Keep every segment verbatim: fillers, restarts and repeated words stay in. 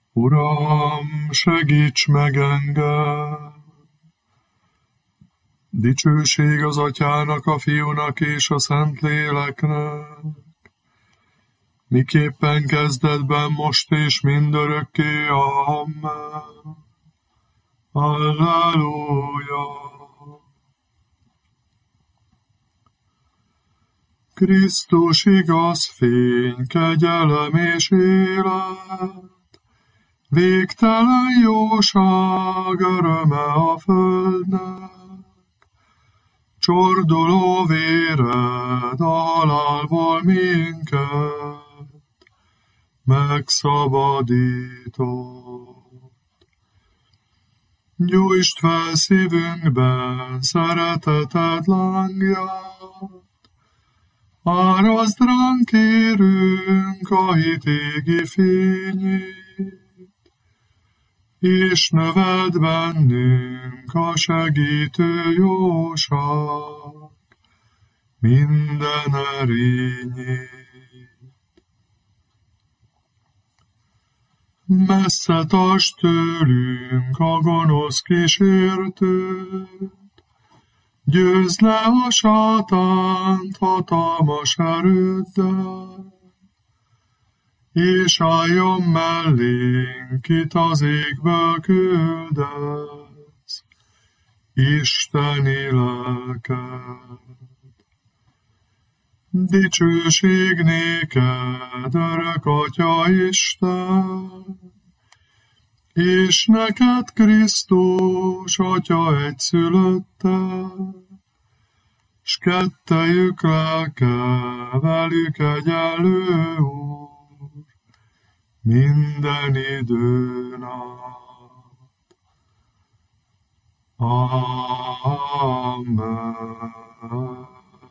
Uram, segíts meg engem! Dicsőség az Atyának, a Fiúnak és a Szentléleknek, miképpen kezdetben, most és mindörökké. Amen. Halleluja! Krisztus igaz fény, kegyelem és élet, végtelen jóság, öröme a földnek. Csorduló véred a halálból minket megszabadított. Gyújtsd fel szívünkben szereteted lángját, áraszd ránk, kérünk, a hit égi fényét, és növeld bennünk a segítő jóság minden erényét. Messze tartsd tőlünk a gonosz kísértőt, győzd le a sátánt hatalmas erőddel, és álljon mellénk, itt az égből küldesz isteni lelked. Dicsőség néked, örök Atya Isten, és neked Krisztus, Atya egyszülötted, s kettejük lelke velük egyenlő Úr, minden időn át. Amen.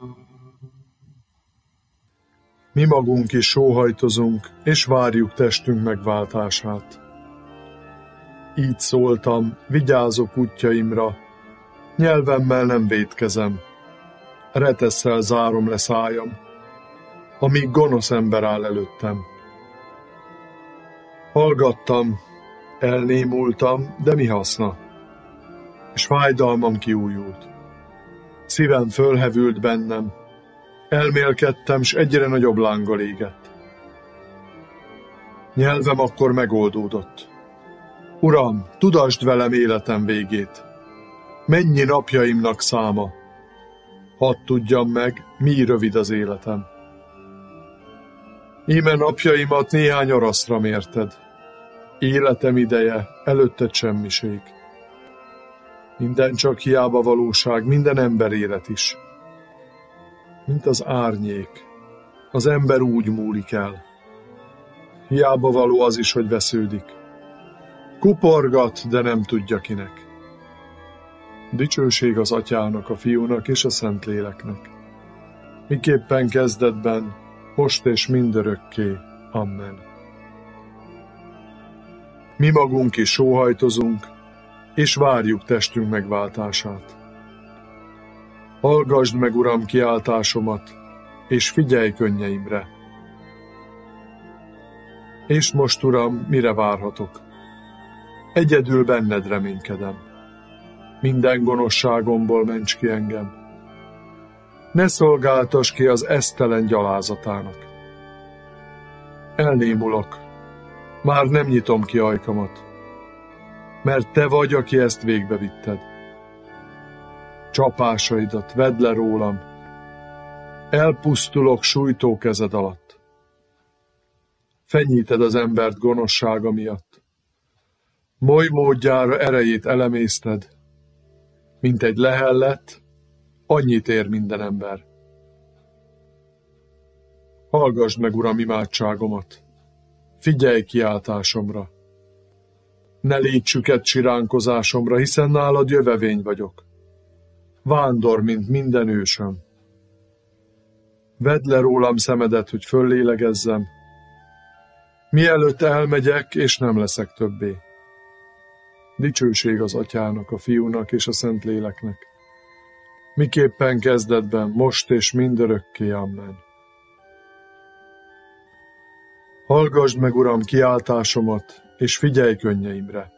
Mi magunk is sóhajtozunk, és várjuk testünk megváltását. Így szóltam, vigyázok útjaimra, nyelvemmel nem vétkezem, retesszel zárom le szájam, amíg gonosz ember áll előttem. Hallgattam, elnémultam, de mi haszna? És fájdalmam kiújult. Szívem fölhevült bennem, elmélkedtem, s egyre nagyobb lánggal égett. Nyelvem akkor megoldódott. Uram, tudasd velem életem végét. Mennyi napjaimnak száma? Hadd tudjam meg, mi rövid az életem. Íme napjaimat néhány araszra mérted. Életem ideje, előtted semmiség. Minden csak hiába valóság, minden ember élet is. Mint az árnyék, az ember úgy múlik el. Hiába való az is, hogy vesződik. Kuporgat, de nem tudja kinek. Dicsőség az Atyának, a Fiúnak és a Szentléleknek, miképpen kezdetben, most és mindörökké. Amen. Mi magunk is sóhajtozunk, és várjuk testünk megváltását. Hallgasd meg, Uram, kiáltásomat, és figyelj könnyeimre. És most, Uram, mire várhatok? Egyedül benned reménykedem. Minden gonoszságomból ments ki engem. Ne szolgáltass ki az esztelen gyalázatának. Elnémulok, már nem nyitom ki ajkamat, mert te vagy, aki ezt végbevitted. Csapásaidat vedd le rólam, elpusztulok sújtó kezed alatt. Fenyíted az embert gonoszsága miatt. Moly módjára erejét elemészted, mint egy lehellet, annyit ér minden ember. Hallgasd meg, Uram, imádságomat, figyelj kiáltásomra. Ne légy süket siránkozásomra, hiszen nálad jövevény vagyok. Vándor, mint minden ősöm. Vedd le rólam szemedet, hogy föllélegezzem, mielőtt elmegyek, és nem leszek többé. Dicsőség az Atyának, a Fiúnak és a Szentléleknek, miképpen kezdetben, most és mindörökké. Amen. Hallgasd meg, Uram, kiáltásomat, és figyelj könnyeimre.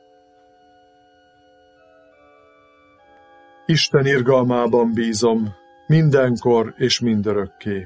Isten irgalmában bízom, mindenkor és mindörökké.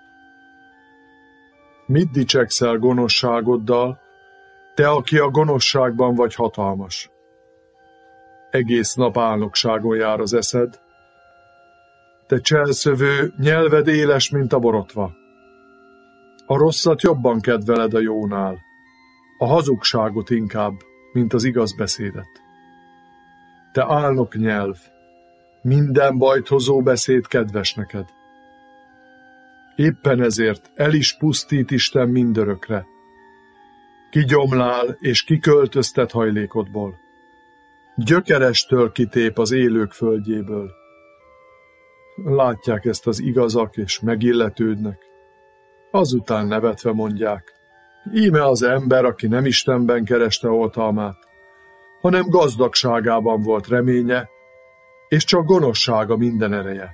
Mit dicsekszel gonoszságoddal, te, aki a gonoszságban vagy hatalmas? Egész nap álnokságon jár az eszed, te cselszövő, nyelved éles, mint a borotva. A rosszat jobban kedveled a jónál, a hazugságot inkább, mint az igaz beszédet. Te álnok nyelv, minden bajt hozó beszéd kedves neked. Éppen ezért el is pusztít Isten mindörökre. Kigyomlál és kiköltöztet hajlékodból. Gyökerestől kitép az élők földjéből. Látják ezt az igazak és megilletődnek. Azután nevetve mondják, íme az ember, aki nem Istenben kereste oltalmát, hanem gazdagságában volt reménye, és csak gonoszsága minden ereje.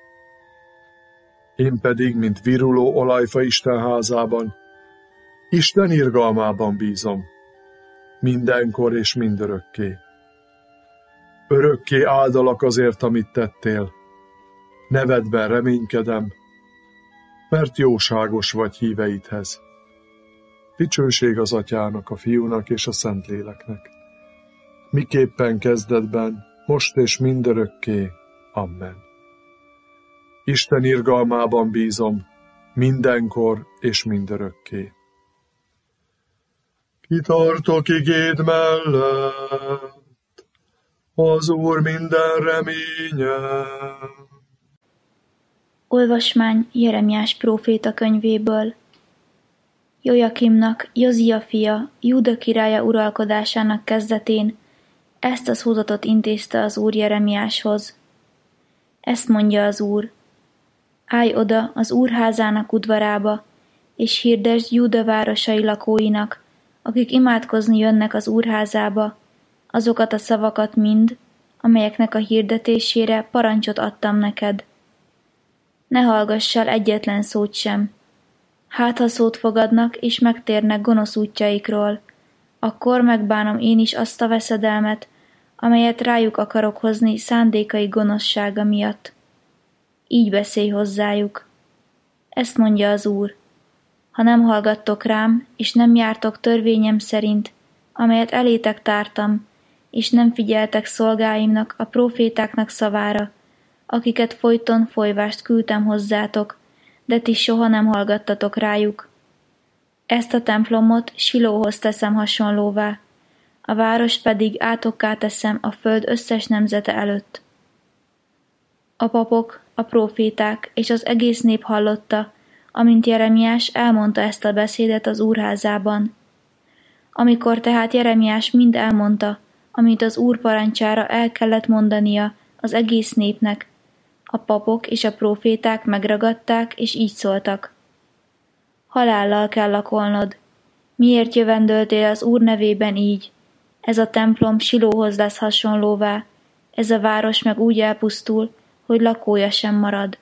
Én pedig, mint viruló olajfa Isten házában, Isten irgalmában bízom, mindenkor és mindörökké. Örökké áldalak azért, amit tettél, nevedben reménykedem, mert jóságos vagy híveidhez. Dicsőség az Atyának, a Fiúnak és a Szentléleknek, miképpen kezdetben, most és mindörökké. Amen. Isten irgalmában bízom, mindenkor és mindörökké. Kitartok igéd mellett, az Úr minden reménye. Olvasmány Jeremiás próféta könyvéből. Jojakimnak, Jozia fia, Júda királya uralkodásának kezdetén ezt a szózatot intézte az Úr Jeremiáshoz. Ezt mondja az Úr: állj oda az Úr házának udvarába, és hirdesd Júda városai lakóinak, akik imádkozni jönnek az Úr házába, azokat a szavakat mind, amelyeknek a hirdetésére parancsot adtam neked. Ne hallgass el egyetlen szót sem. Hát, ha szót fogadnak, és megtérnek gonosz útjaikról, akkor megbánom én is azt a veszedelmet, amelyet rájuk akarok hozni szándékai gonoszsága miatt. Így beszélj hozzájuk. Ezt mondja az Úr: ha nem hallgattok rám, és nem jártok törvényem szerint, amelyet elétek tártam, és nem figyeltek szolgáimnak, a prófétáknak szavára, akiket folyton folyvást küldtem hozzátok, de ti soha nem hallgattatok rájuk. Ezt a templomot Silóhoz teszem hasonlóvá, a várost pedig átokká teszem a föld összes nemzete előtt. A papok, a próféták és az egész nép hallotta, amint Jeremiás elmondta ezt a beszédet az úrházában. Amikor tehát Jeremiás mind elmondta, amit az Úr parancsára el kellett mondania az egész népnek, a papok és a próféták megragadták, és így szóltak: halállal kell lakolnod. Miért jövendöltél az Úr nevében így? Ez a templom Silóhoz lesz hasonlóvá, ez a város meg úgy elpusztul, hogy lakója sem marad.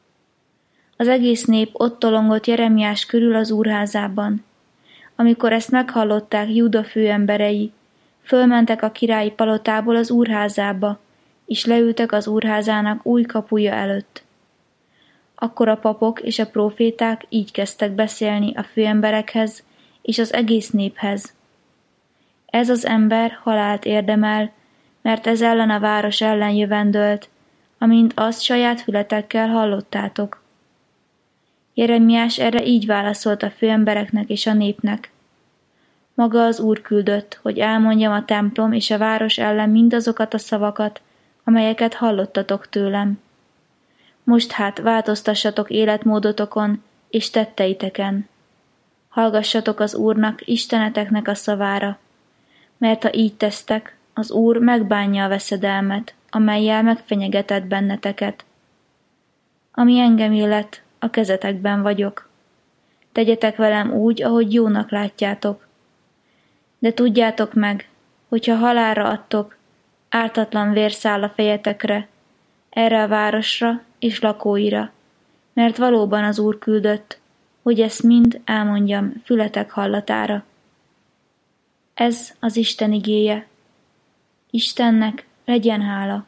Az egész nép ott tolongott Jeremiás körül az úrházában. Amikor ezt meghallották Júda főemberei, fölmentek a királyi palotából az úrházába, és leültek az úrházának új kapuja előtt. Akkor a papok és a próféták így kezdtek beszélni a főemberekhez és az egész néphez. Ez az ember halált érdemel, mert ez ellen a város ellen jövendölt, amint azt saját fületekkel hallottátok. Jeremiás erre így válaszolt a főembereknek és a népnek: maga az Úr küldött, hogy elmondjam a templom és a város ellen mindazokat a szavakat, amelyeket hallottatok tőlem. Most hát változtassatok életmódotokon és tetteiteken. Hallgassatok az Úrnak, Isteneteknek a szavára, mert ha így tesztek, az Úr megbánja a veszedelmet, amellyel megfenyegetett benneteket. Ami engem illet, a kezetekben vagyok. Tegyetek velem úgy, ahogy jónak látjátok. De tudjátok meg, hogyha halálra adtok, ártatlan vér száll a fejetekre, erre a városra és lakóira, mert valóban az Úr küldött, hogy ezt mind elmondjam fületek hallatára. Ez az Isten igéje. Istennek legyen hála.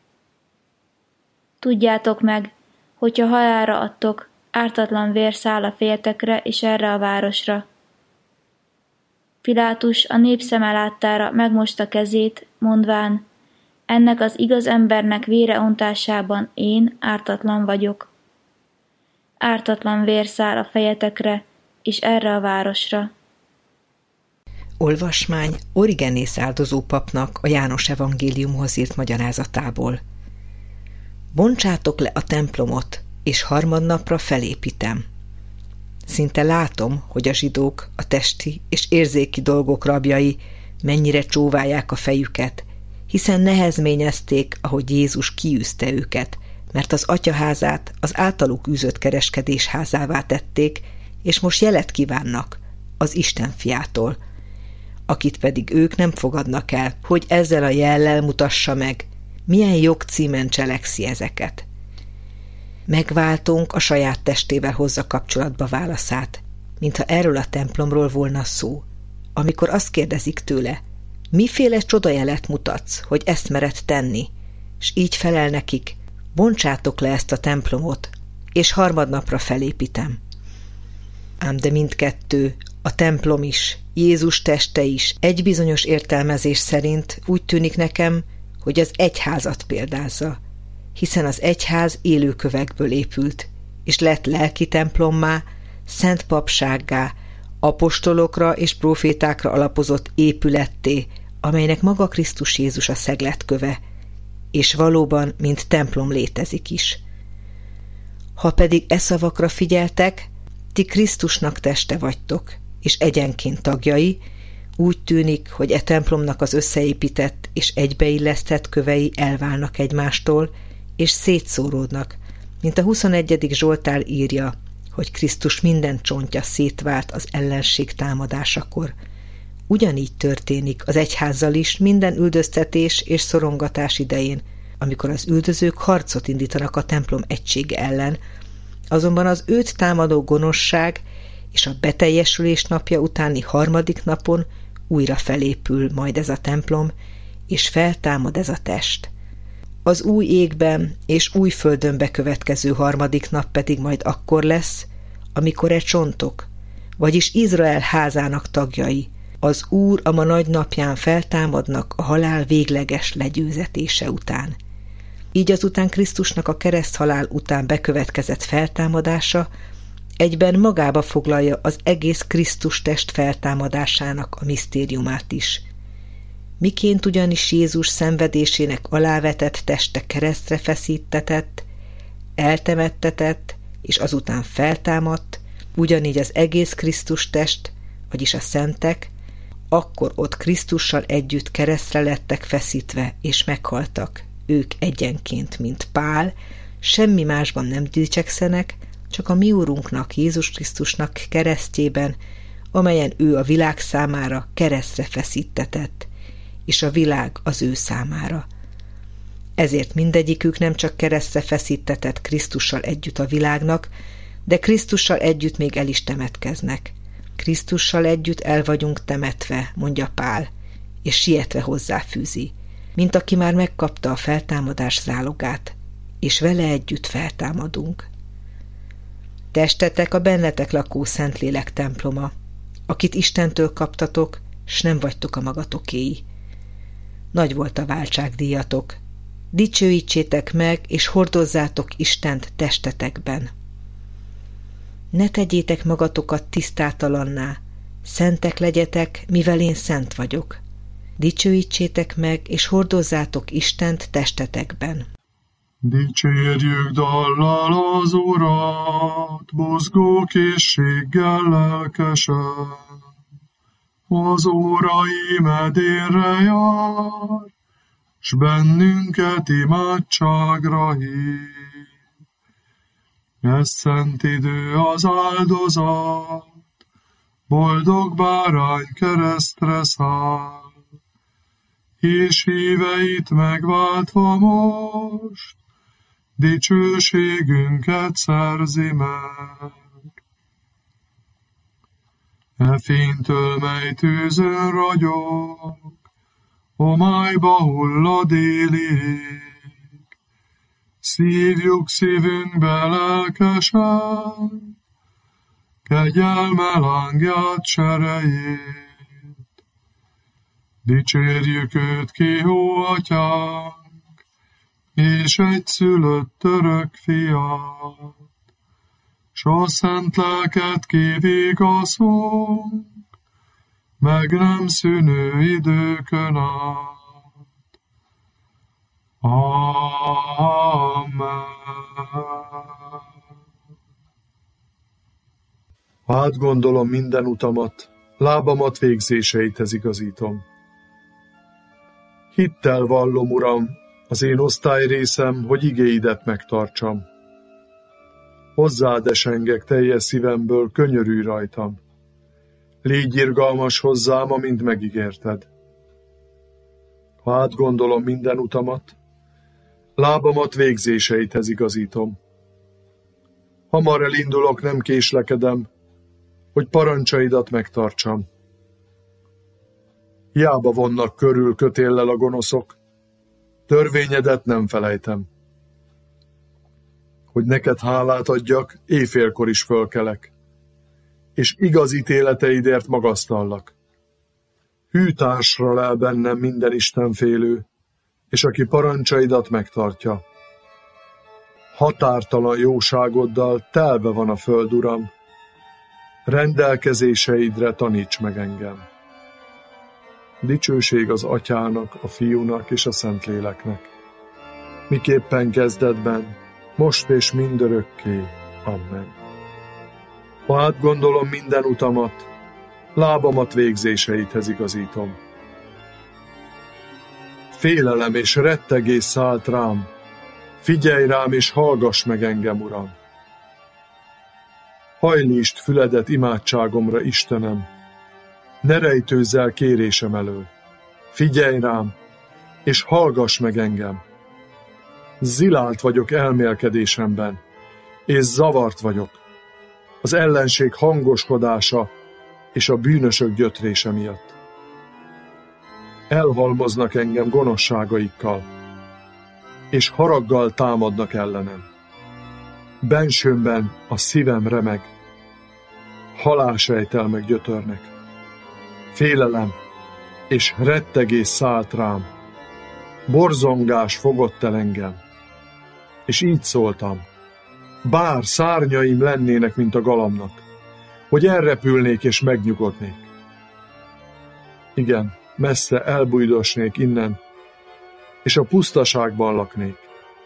Tudjátok meg, hogyha halálra adtok, ártatlan vér száll a fejetekre és erre a városra. Pilátus a nép szeme láttára megmosta kezét, mondván, ennek az igaz embernek vére ontásában én ártatlan vagyok. Ártatlan vér száll a fejetekre és erre a városra. Olvasmány Origenész áldozó papnak a János evangéliumhoz írt magyarázatából. Bontsátok le a templomot, és harmadnapra felépítem. Szinte látom, hogy a zsidók, a testi és érzéki dolgok rabjai mennyire csóválják a fejüket, hiszen nehezményezték, ahogy Jézus kiűzte őket, mert az atyaházát az általuk űzött kereskedés házává tették, és most jelet kívánnak az Isten fiától, akit pedig ők nem fogadnak el, hogy ezzel a jellel mutassa meg, milyen jogcímen cselekszi ezeket. Megváltunk a saját testével hozza kapcsolatba válaszát, mintha erről a templomról volna szó, amikor azt kérdezik tőle, miféle csodajelet mutatsz, hogy ezt mered tenni, s így felel nekik, bontsátok le ezt a templomot, és harmadnapra felépítem. Ám de mindkettő, a templom is, Jézus teste is egy bizonyos értelmezés szerint úgy tűnik nekem, hogy az egyházat példázza, hiszen az egyház élőkövekből épült, és lett lelki templommá, szent papsággá, apostolokra és profétákra alapozott épületté, amelynek maga Krisztus Jézus a szegletköve, és valóban, mint templom létezik is. Ha pedig e szavakra figyeltek, ti Krisztusnak teste vagytok, és egyenként tagjai, úgy tűnik, hogy e templomnak az összeépített és egybeillesztett kövei elválnak egymástól, és szétszóródnak, mint a huszonegyedik Zsoltár írja, hogy Krisztus minden csontja szétvált az ellenség támadásakor. Ugyanígy történik az egyházzal is minden üldöztetés és szorongatás idején, amikor az üldözők harcot indítanak a templom egysége ellen, azonban az őt támadó gonoszság és a beteljesülés napja utáni harmadik napon újra felépül majd ez a templom, és feltámad ez a test. Az új égben és új földön bekövetkező harmadik nap pedig majd akkor lesz, amikor e csontok, vagyis Izrael házának tagjai, az Úr a ma nagy napján feltámadnak a halál végleges legyőzetése után. Így azután Krisztusnak a kereszthalál után bekövetkezett feltámadása egyben magába foglalja az egész Krisztus test feltámadásának a misztériumát is. Miként ugyanis Jézus szenvedésének alávetett teste keresztre feszítetett, eltemettetett, és azután feltámadt, ugyanígy az egész Krisztus test, vagyis a szentek, akkor ott Krisztussal együtt keresztre lettek feszítve, és meghaltak, ők egyenként, mint Pál, semmi másban nem dicsekszenek, csak a mi Úrunknak, Jézus Krisztusnak keresztjében, amelyen ő a világ számára keresztre feszítetett, és a világ az ő számára. Ezért mindegyikük nem csak keresztre feszítetett Krisztussal együtt a világnak, de Krisztussal együtt még el is temetkeznek. Krisztussal együtt el vagyunk temetve, mondja Pál, és sietve hozzáfűzi, mint aki már megkapta a feltámadás zálogát, és vele együtt feltámadunk. Testetek a bennetek lakó Szentlélek temploma, akit Istentől kaptatok, s nem vagytok a magatokéi. Nagy volt a váltságdíjatok. Dicsőítsétek meg, és hordozzátok Istent testetekben. Ne tegyétek magatokat tisztátalanná, szentek legyetek, mivel én szent vagyok. Dicsőítsétek meg, és hordozzátok Istent testetekben. Dicsérjük dallal az Urat, mozgó készséggel lelkesen. Az órai medérre jár, s bennünket imádságra hív. Ez szent idő az áldozat, boldog bárány keresztre száll, és híveit megváltva most, dicsőségünket szerzi meg. E fénytől, mely tűzön ragyog, homályba hullad élig, szívjuk szívünkbe lelkesen, kegyelme lángját serejét. Dicsérjük őt, kihó atyánk, és egyszülött örök fiát, s a szent lelket kivigaszunk, meg nem szűnő időkön át. Amen. Átgondolom minden utamat, lábamat végzéseithez igazítom. Hittel vallom, Uram, az én osztályrészem, hogy igéidet megtartsam. Hozzád esengek teljes szívemből, könyörülj rajtam. Légy irgalmas hozzám, amint megígérted. Ha átgondolom minden utamat, lábamat végzéseithez igazítom. Hamar elindulok, nem késlekedem, hogy parancsaidat megtartsam. Hiába vonnak körül kötéllel a gonoszok, törvényedet nem felejtem. Hogy neked hálát adjak, éjfélkor is fölkelek, és igaz ítéleteidért magasztallak. Hű társra lel bennem minden istenfélő, és aki parancsaidat megtartja. Határtalan jóságoddal telve van a föld, Uram, rendelkezéseidre taníts meg engem. Dicsőség az Atyának, a Fiúnak és a Szentléleknek, miképpen kezdetben, most és mindörökké. Amen. Ha átgondolom minden utamat, lábamat végzéseidhez igazítom. Félelem és rettegés szállt rám, figyelj rám és hallgass meg engem, Uram. Hajlítsd füledet imádságomra, Istenem, ne rejtőzz el kérésem elől. Figyelj rám, és hallgass meg engem. Zilált vagyok elmélkedésemben, és zavart vagyok. Az ellenség hangoskodása és a bűnösök gyötrése miatt. Elhalmoznak engem gonoszságaikkal, és haraggal támadnak ellenem. Bensőmben a szívem remeg, halálsejtelmek gyötörnek. Félelem és rettegés szállt rám, borzongás fogott el engem, és így szóltam, bár szárnyaim lennének, mint a galamnak, hogy elrepülnék és megnyugodnék. Igen, messze elbújdosnék innen, és a pusztaságban laknék.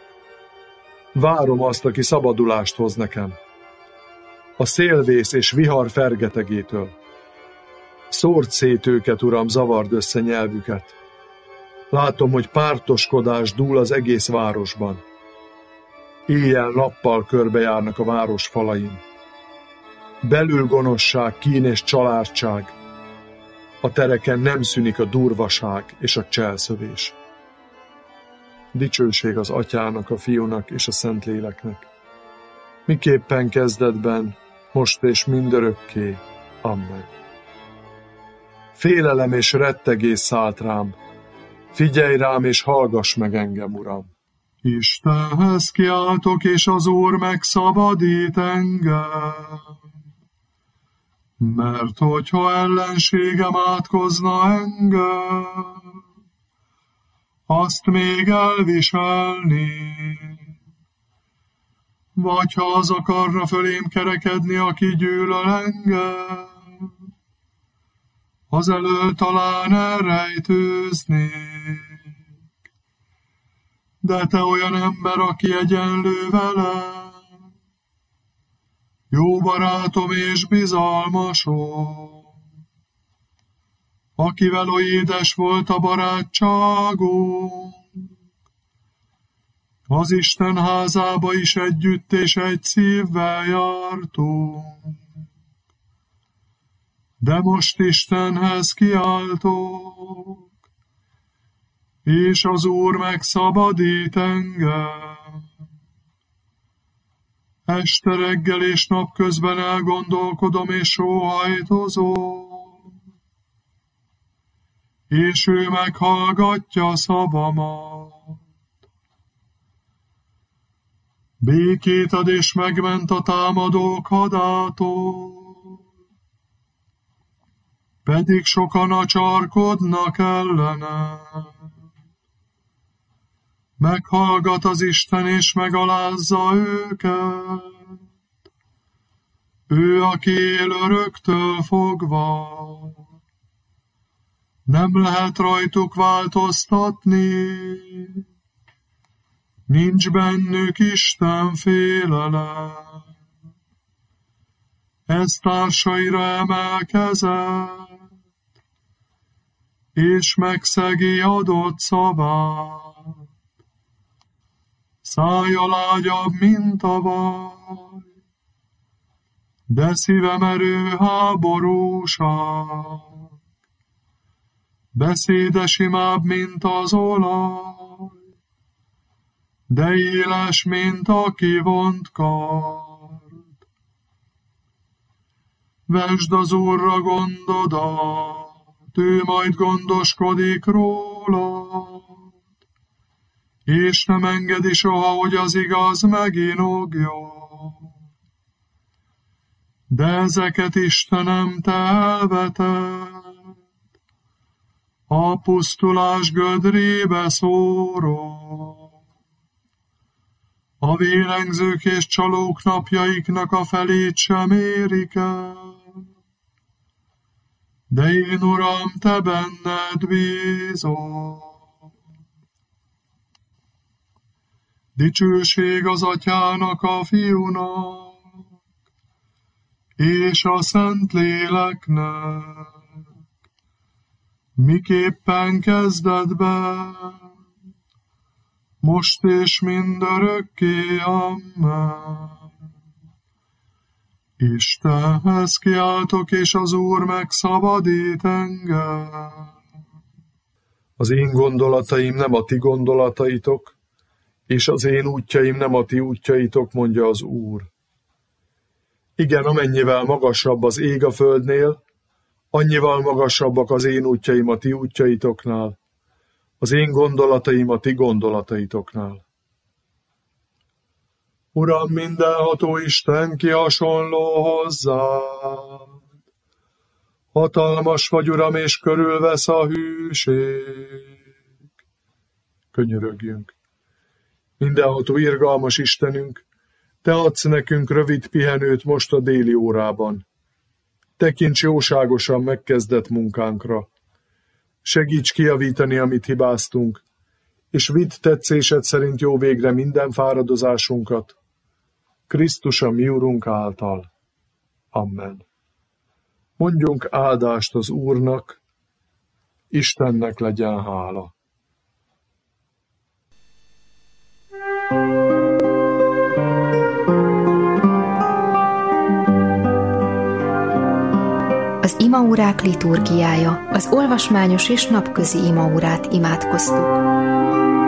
Várom azt, aki szabadulást hoz nekem, a szélvész és vihar fergetegétől. Szórd szét őket, Uram, zavard össze nyelvüket. Látom, hogy pártoskodás dúl az egész városban. Éjjel-nappal körbejárnak a város falain. Belül gonoszság, kín és családság. A tereken nem szűnik a durvaság és a cselszövés. Dicsőség az Atyának, a Fiúnak és a Szentléleknek, miképpen kezdetben, most és mindörökké. Amen. Félelem és rettegés szállt rám, figyelj rám és hallgass meg engem, Uram. Istenhez kiáltok, és az Úr megszabadít engem. Mert hogyha ellenségem átkozna engem, azt még elviselni. Vagy ha az akarna fölém kerekedni, aki gyűlöl engem, az elől talán elrejtőznék. De te olyan ember, aki egyenlő velem, jó barátom és bizalmasom, akivel oly édes volt a barátságunk, az Isten házába is együtt és egy szívvel jártunk. De most Istenhez kiáltok, és az Úr megszabadít engem. Este reggel és napközben elgondolkodom és sóhajtozom, és ő meghallgatja szavamat. Békét ad és megment a támadók hadától, pedig sokan acsarkodnak ellene. Meghallgat az Isten és megalázza őket, ő, aki él öröktől fogva. Nem lehet rajtuk változtatni, nincs bennük Isten félelem. Ez társaira emelkezett, és megszegi adott szavát. Szája lágyabb, mint a vaj, de szíve merő háborúság. Beszéde simább, mint az olaj, de éles, mint a kivont kard. Vesd az Úrra gondodat, ő majd gondoskodik rólad, és nem engedi soha, hogy az igaz meginogjon. De ezeket Istenem, te elveted, a pusztulás gödrébe szórod. A vérengzők és csalók napjaiknak a felét sem érik el, de én, Uram, te benned bízom. Dicsőség az Atyának, a Fiúnak, és a Szentléleknek, miképpen kezdetben, most és mindörökké, amen. Istenhez kiáltok, és az Úr megszabadít engem. Az én gondolataim nem a ti gondolataitok, és az én útjaim nem a ti útjaitok, mondja az Úr. Igen, amennyivel magasabb az ég a földnél, annyival magasabbak az én útjaim a ti útjaitoknál, az én gondolataim a ti gondolataitoknál. Uram, mindenható Isten, ki hasonló hozzád? Hatalmas vagy, Uram, és körülvesz a hűség. Könyörögjünk. Mindenható irgalmas Istenünk, te adsz nekünk rövid pihenőt most a déli órában. Tekints jóságosan megkezdett munkánkra. Segíts kijavítani, amit hibáztunk, és vidd tetszésed szerint jó végre minden fáradozásunkat. Krisztus a mi Urunk által. Amen. Mondjunk áldást az Úrnak, Istennek legyen hála. Az imaórák liturgiája, az olvasmányos és napközi imaórát imádkoztuk.